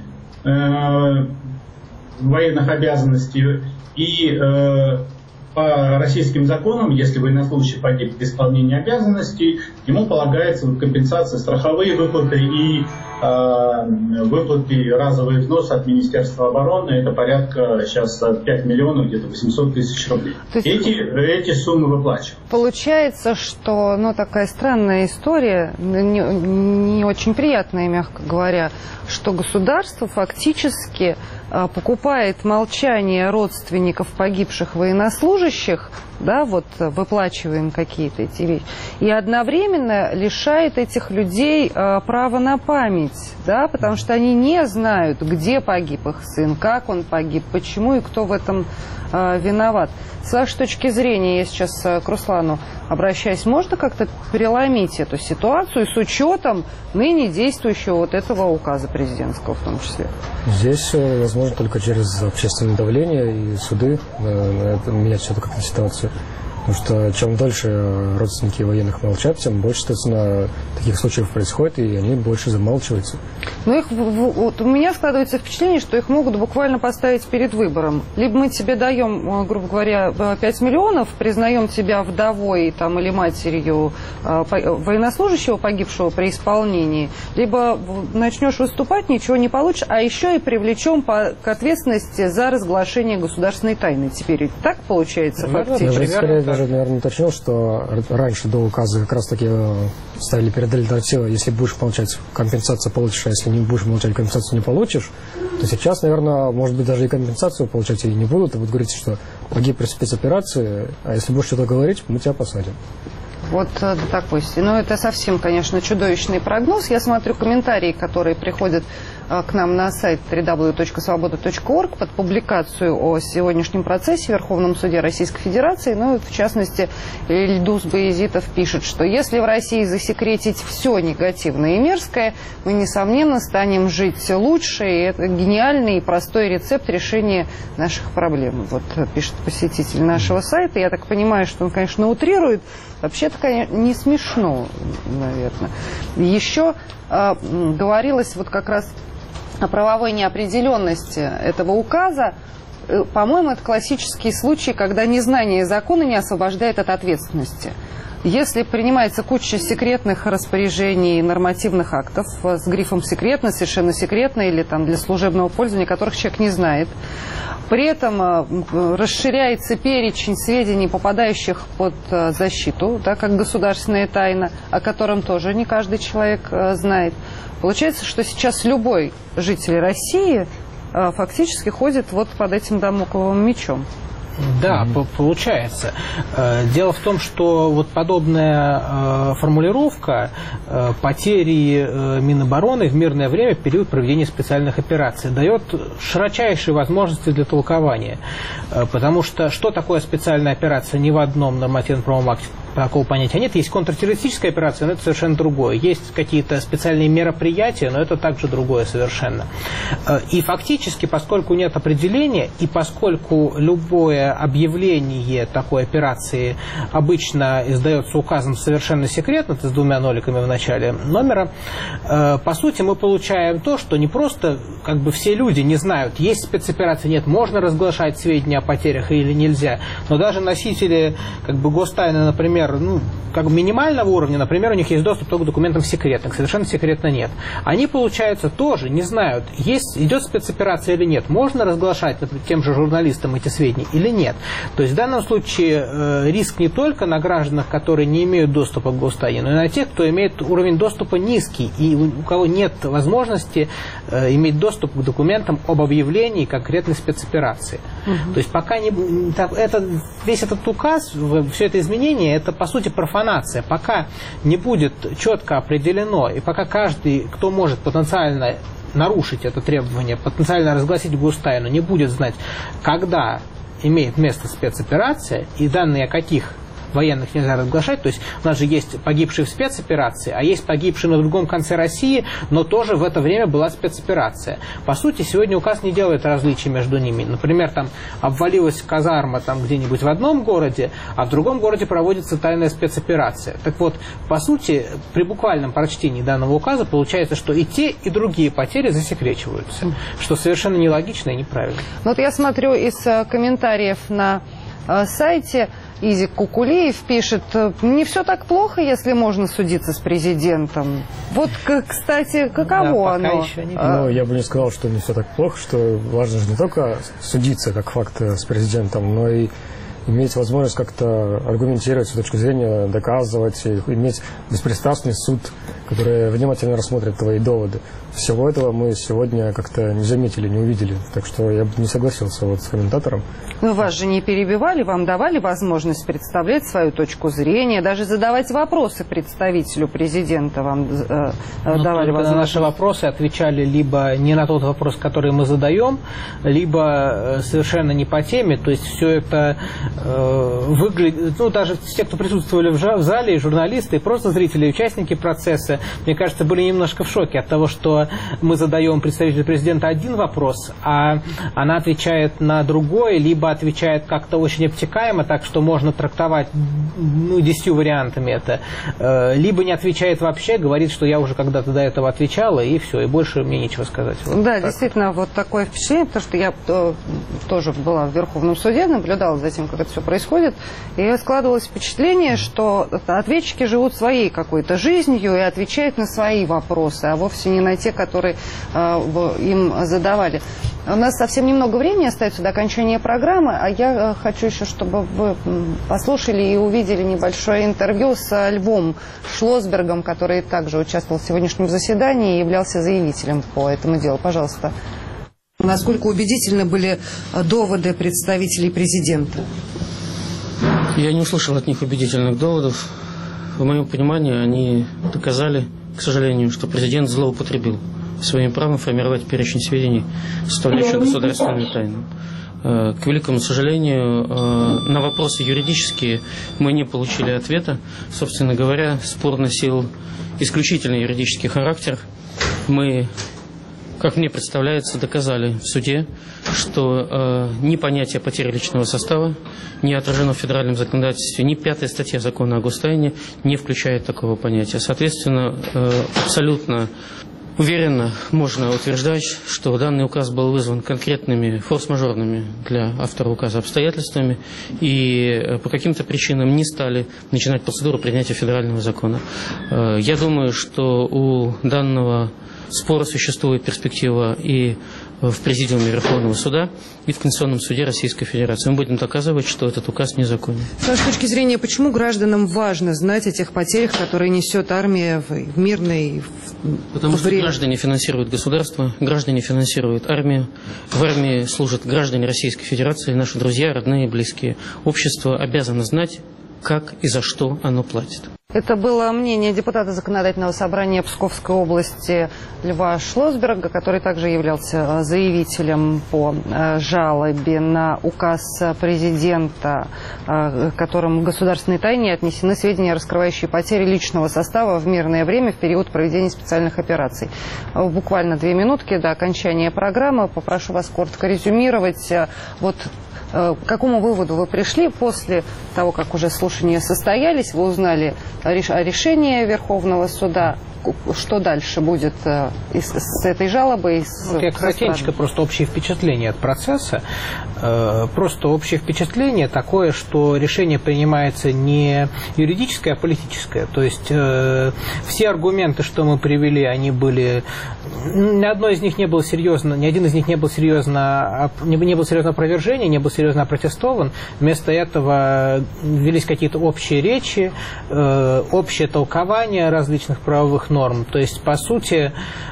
э, военных обязанностей. И э, по российским законам, если военнослужащий погиб при исполнении обязанностей, ему полагается компенсация, страховые выплаты и э, выплаты, разовый взнос от Министерства обороны. Это порядка сейчас пять миллионов, где-то восемьсот тысяч рублей. Эти, эти суммы выплачивают. Получается, что ну, такая странная история, не, не очень приятная, мягко говоря, что государство фактически э, покупает молчание родственников погибших военнослужащих, да, вот выплачивая им какие-то эти вещи, и одновременно лишает этих людей э, права на память, да, потому что они не знают, где погиб их сын, как он погиб, почему и кто в этом э, виноват. С вашей точки зрения, я сейчас э, к Руслану обращаюсь, можно как-то переломить эту ситуацию с учетом ныне действующего вот этого указа президентского в том числе? Здесь возможно только через общественное давление и суды на это, менять все-таки как-то ситуацию. Потому что чем дольше родственники военных молчат, тем больше, соответственно, таких случаев происходит, и они больше замалчиваются. Но их, вот у меня складывается впечатление, что их могут буквально поставить перед выбором. Либо мы тебе даем, грубо говоря, пять миллионов, признаем тебя вдовой там, или матерью военнослужащего, погибшего при исполнении, либо начнешь выступать, ничего не получишь, а еще и привлечем по, к ответственности за разглашение государственной тайны. Теперь так получается фактически? Я даже, наверное, уточнил, что раньше до указа как раз таки ставили перед альтернативой, если будешь молчать, компенсацию получишь, а если не будешь молчать, компенсацию не получишь, то сейчас, наверное, может быть, даже и компенсацию получать и не будут, и будут говорить, что погиб при спецоперации, а если будешь что-то говорить, мы тебя посадим. Вот до такой степени. Ну, это совсем, конечно, чудовищный прогноз. Я смотрю комментарии, которые приходят к нам на сайт дабл ю дабл ю дабл ю точка свобода точка орг под публикацию о сегодняшнем процессе в Верховном суде Российской Федерации. Ну, в частности, Ильдус Баязитов пишет, что если в России засекретить все негативное и мерзкое, мы, несомненно, станем жить лучше. И это гениальный и простой рецепт решения наших проблем. Вот пишет посетитель нашего сайта. Я так понимаю, что он, конечно, утрирует. Вообще-то, конечно, не смешно, наверное. Еще э, говорилось вот как раз о правовой неопределенности этого указа. Э, по-моему, это классический случай, когда незнание закона не освобождает от ответственности. Если принимается куча секретных распоряжений, нормативных актов с грифом «секретно», «совершенно секретно» или там для служебного пользования, которых человек не знает, при этом расширяется перечень сведений, попадающих под защиту, да, как государственная тайна, о котором тоже не каждый человек знает. Получается, что сейчас любой житель России фактически ходит вот под этим дамокловым мечом. Да, mm-hmm. получается. Дело в том, что вот подобная формулировка потери Минобороны в мирное время в период проведения специальных операций дает широчайшие возможности для толкования. Потому что что такое специальная операция? Ни в одном нормативно-правовом акте такого понятия нет. Есть контртеррористическая операция, но это совершенно другое. Есть какие-то специальные мероприятия, но это также другое совершенно. И фактически, поскольку нет определения, и поскольку любое объявление такой операции обычно издается указом совершенно секретно, это с двумя ноликами в начале номера, по сути мы получаем то, что не просто как бы все люди не знают, есть спецоперация, нет, можно разглашать сведения о потерях или нельзя, но даже носители как бы гостайны, например, ну, как бы минимального уровня, например, у них есть доступ только к документам секретных, совершенно секретно нет. Они, получается, тоже не знают, есть, идет спецоперация или нет, можно разглашать, например, тем же журналистам эти сведения или нет. То есть в данном случае э, риск не только на гражданах, которые не имеют доступа к гостайне, но и на тех, кто имеет уровень доступа низкий и у, у кого нет возможности э, иметь доступ к документам об объявлении конкретной спецоперации. Угу. То есть пока не... Так, это, весь этот указ, все это изменение, это по сути профанация. Пока не будет четко определено, и пока каждый, кто может потенциально нарушить это требование, потенциально разгласить гостайну, не будет знать, когда имеет место спецоперация и данные о каких военных нельзя разглашать. То есть у нас же есть погибшие в спецоперации, а есть погибшие на другом конце России, но тоже в это время была спецоперация. По сути, сегодня указ не делает различий между ними. Например, там обвалилась казарма там где-нибудь в одном городе, а в другом городе проводится тайная спецоперация. Так вот, по сути, при буквальном прочтении данного указа получается, что и те, и другие потери засекречиваются, что совершенно нелогично и неправильно. Вот я смотрю из комментариев на сайте, Изик Кукулиев пишет, не все так плохо, если можно судиться с президентом. Вот, кстати, каково да, оно? Еще не... Ну, я бы не сказал, что не все так плохо, что важно же не только судиться как факт с президентом, но и иметь возможность как-то аргументировать свою точку зрения, доказывать, иметь беспристрастный суд, который внимательно рассмотрит твои доводы. Всего этого мы сегодня как-то не заметили, не увидели. Так что я бы не согласился вот с комментатором. Но вас же не перебивали, вам давали возможность представлять свою точку зрения, даже задавать вопросы представителю президента вам э, ну, давали возможность. На наши вопросы отвечали либо не на тот вопрос, который мы задаем, либо совершенно не по теме. То есть все это выглядит, ну, даже те, кто присутствовали в зале, и журналисты, и просто зрители, и участники процесса, мне кажется, были немножко в шоке от того, что мы задаем представителю президента один вопрос, а она отвечает на другой, либо отвечает как-то очень обтекаемо, так что можно трактовать, ну, десятью вариантами это, либо не отвечает вообще, говорит, что я уже когда-то до этого отвечала, и все, и больше мне нечего сказать. Вот да, так. Действительно, вот такое впечатление, потому что я тоже была в Верховном суде, наблюдала за тем, как это все происходит, и складывалось впечатление, что ответчики живут своей какой-то жизнью и отвечают на свои вопросы, а вовсе не на те, которые э, им задавали. У нас совсем немного времени остается до окончания программы, а я хочу еще, чтобы вы послушали и увидели небольшое интервью с Львом Шлосбергом, который также участвовал в сегодняшнем заседании и являлся заявителем по этому делу. Пожалуйста. Насколько убедительны были доводы представителей президента? Я не услышал от них убедительных доводов. В моем понимании они доказали, к сожалению, что президент злоупотребил своим правом формировать перечень сведений, составляющих государственную тайну. К великому сожалению, на вопросы юридические мы не получили ответа. Собственно говоря, спор носил исключительно юридический характер. Мы, как мне представляется, доказали в суде, что э, ни понятие потери личного состава не отражено в федеральном законодательстве, ни пятая статья закона о гостайне не включает такого понятия. Соответственно, э, абсолютно уверенно можно утверждать, что данный указ был вызван конкретными форс-мажорными для автора указа обстоятельствами и по каким-то причинам не стали начинать процедуру принятия федерального закона. Э, я думаю, что у данного спора существует перспектива и в Президиуме Верховного суда, и в Конституционном суде Российской Федерации. Мы будем доказывать, что этот указ незаконен. С вашей точки зрения, почему гражданам важно знать о тех потерях, которые несет армия в мирной время? Потому что граждане финансируют государство, граждане финансируют армию. В армии служат граждане Российской Федерации, наши друзья, родные, близкие. Общество обязано знать, как и за что оно платит. Это было мнение депутата Законодательного собрания Псковской области Льва Шлосберга, который также являлся заявителем по жалобе на указ президента, которым в государственной тайне отнесены сведения, раскрывающие потери личного состава в мирное время в период проведения специальных операций. Буквально две минутки до окончания программы. Попрошу вас коротко резюмировать. Вот к какому выводу вы пришли после того, как уже слушания состоялись, вы узнали о решении Верховного суда? Что дальше будет с этой жалобой? Вот я кратенько, просто общее впечатление от процесса. Просто общее впечатление такое, что решение принимается не юридическое, а политическое. То есть все аргументы, что мы привели, они были... Ни одно из них не было серьезно, ни один из них не был серьезно, не был серьезно опровержение, не был серьезно опротестован. Вместо этого велись какие-то общие речи, общее толкование различных правовых норм. То есть, по сути,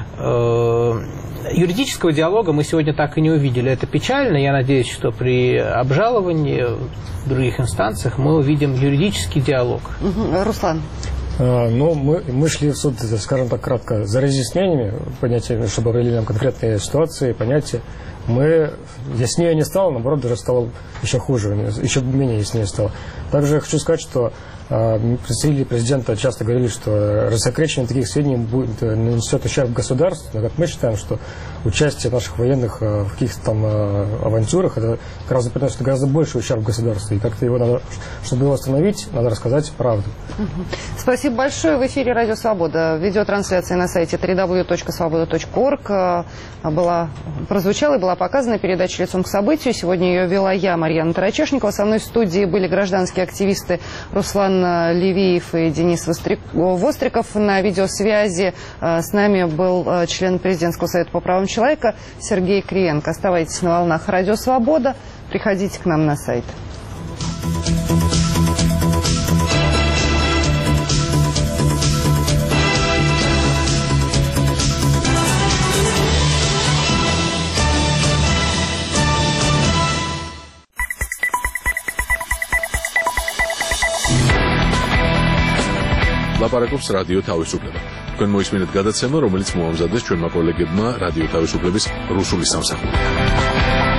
юридического диалога мы сегодня так и не увидели. Это печально. Я надеюсь, что при обжаловании в других инстанциях мы увидим юридический диалог. Руслан. Ну, мы, мы шли в суд, скажем так, кратко, за разъяснениями, понятия, чтобы определили нам конкретные ситуации, понятия. Мы яснее не стало, наоборот, даже стало еще хуже, еще менее яснее стало. Также я хочу сказать, что э, представители президента часто говорили, что рассекречивание таких сведений будет, нанесет ущерб государству, но как мы считаем, что участие наших военных э, в каких-то там э, авантюрах, это как раз приносит гораздо больше ущерб государству, и как-то его надо, чтобы его остановить, надо рассказать правду. Спасибо большое. В эфире Радио Свобода. Видеотрансляция на сайте дабл ю дабл ю дабл ю точка свобода точка орг была, прозвучала и была показана передача «Лицом к событию». Сегодня ее вела я, Марьяна Тарачешникова. Со мной в студии были гражданские активисты Руслан Левиев и Денис Востриков. На видеосвязи с нами был член Президентского совета по правам человека Сергей Криенко. Оставайтесь на волнах Радио Свобода. Приходите к нам на сайт. ლაპარაკობს რადიო თავისუფლება. თქვენ მოისმინეთ გადაცემა, რომელიც მოამზადეს ჩვენმა კოლეგებმა რადიო თავისუფლების რუსული სამსახური.